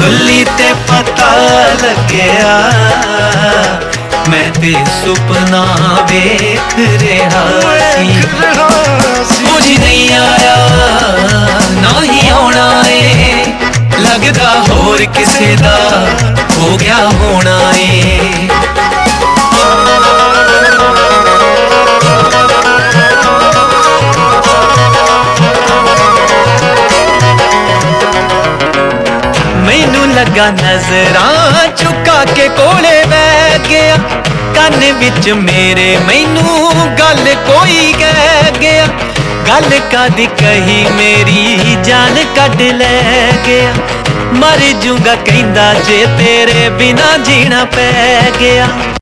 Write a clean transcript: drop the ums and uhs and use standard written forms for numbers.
खुली ते पता लग्या मैं ते सुपना वेख रहा सी। कुछ नहीं आया ना ही आना है, लगदा होर किसे दा हो गया होना है। मैनू लगा नजरां चुका के कोले बह गया, कन विच मेरे मैनू गल कोई कह गया। गल कद कही मेरी जान कढ लै गया, मर जूंगा कहंदा जे तेरे बिना जीना पै गया।